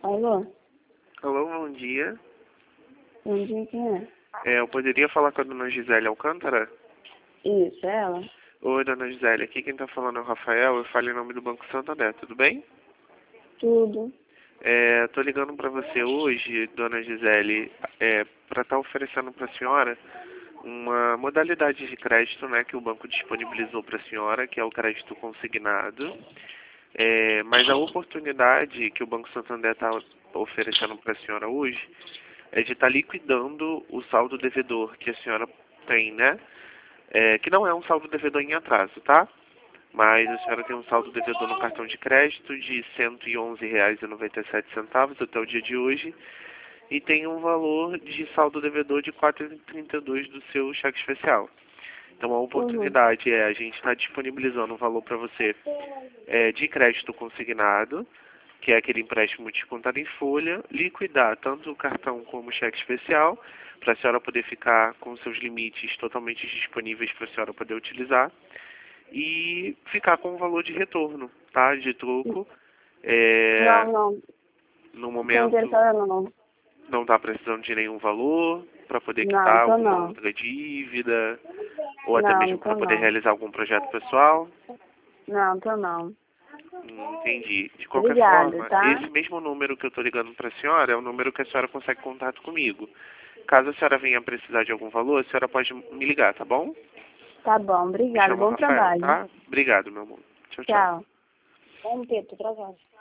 Alô? Alô, bom dia. Bom dia, quem é? Eu poderia falar com a dona Gisele Alcântara? Isso, é ela? Oi, dona Gisele, aqui quem tá falando é o Rafael, eu falo em nome do Banco Santander, tudo bem? Tudo. Tô ligando pra você hoje, dona Gisele, pra estar oferecendo pra senhora uma modalidade de crédito, né, que o banco disponibilizou pra senhora, que é o crédito consignado. Mas a oportunidade que o Banco Santander está oferecendo para a senhora hoje é de estar liquidando o saldo devedor que a senhora tem, né? Que não é um saldo devedor em atraso, tá? Mas a senhora tem um saldo devedor no cartão de crédito de R$ 111,97 até o dia de hoje e tem um valor de saldo devedor de R$ 4,32 do seu cheque especial. Então a Uhum. oportunidade é a gente estar disponibilizando um valor para você de crédito consignado, que é aquele empréstimo descontado em folha, liquidar tanto o cartão como o cheque especial, para a senhora poder ficar com seus limites totalmente disponíveis para a senhora poder utilizar, e ficar com o valor de retorno, tá? De troco. Não, não. No Tô momento interessada não. não está precisando de nenhum valor para poder Não, quitar tô alguma não. outra dívida, ou até Não, mesmo para tô poder não. realizar algum projeto pessoal. Não, tô não. Entendi. De qualquer Obrigada, forma, tá? esse mesmo número que eu estou ligando para a senhora é o número que a senhora consegue contato comigo. Caso a senhora venha precisar de algum valor, a senhora pode me ligar, tá bom? Tá bom, Me obrigada. chamo Bom Rafael, trabalho. tá? Obrigado, meu amor. Tchau, tchau. Tchau. Vamos ter, tô atrasada.